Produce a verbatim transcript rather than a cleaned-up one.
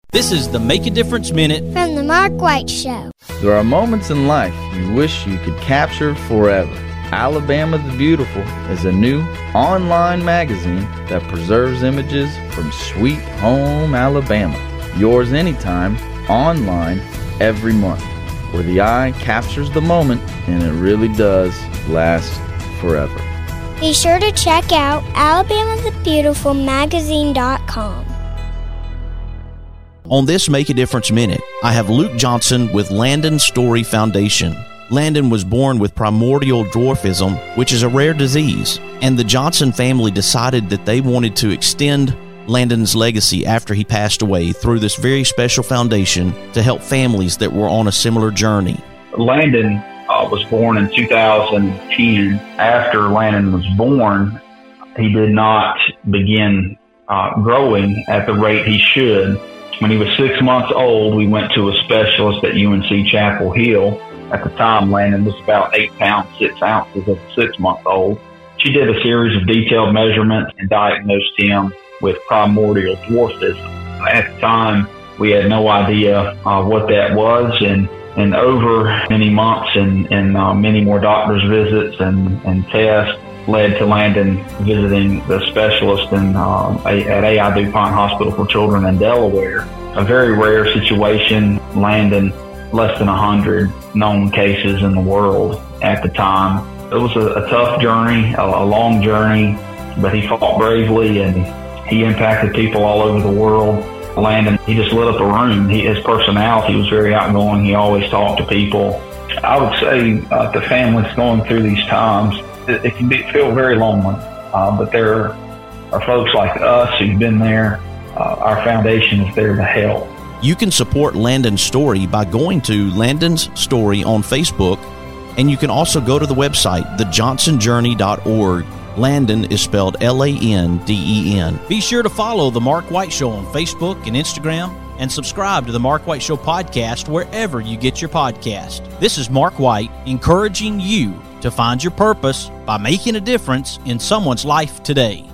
This is the Make a Difference Minute from the Mark White Show. There are moments in life you wish you could capture forever. Alabama the Beautiful is a new online magazine that preserves images from sweet home Alabama. Yours anytime, online, every month, where the eye captures the moment and it really does last forever. Be sure to check out alabama the beautiful magazine dot com. On this Make a Difference Minute, I have Luke Johnson with Landon Story Foundation. Landon was born with primordial dwarfism, which is a rare disease, and the Johnson family decided that they wanted to extend Landon's legacy after he passed away through this very special foundation to help families that were on a similar journey. Landon uh, was born in two thousand ten. After Landon was born, he did not begin uh, growing at the rate he should. When he was six months old, we went to a specialist at U N C Chapel Hill. At the time, Landon was about eight pounds, six ounces as a six-month-old. She did a series of detailed measurements and diagnosed him with primordial dwarfism. At the time, we had no idea uh, what that was, and, and over many months and, and uh, many more doctor's visits and, and tests led to Landon visiting the specialist in, uh, at A I DuPont Hospital for Children in Delaware. A very rare situation. Landon, less than one hundred known cases in the world at the time. It was a, a tough journey, a, a long journey, but he fought bravely and he impacted people all over the world. Landon, he just lit up a room. He, his personality was very outgoing. He always talked to people. I would say uh, to families going through these times, it, it can be, feel very lonely, uh, but there are folks like us who've been there. Uh, our foundation is there to help. You can support Landon's Story by going to Landon's Story on Facebook, and you can also go to the website, the johnson journey dot org. Landon is spelled L A N D E N. Be sure to follow The Mark White Show on Facebook and Instagram, and subscribe to The Mark White Show podcast wherever you get your podcast. This is Mark White, encouraging you to find your purpose by making a difference in someone's life today.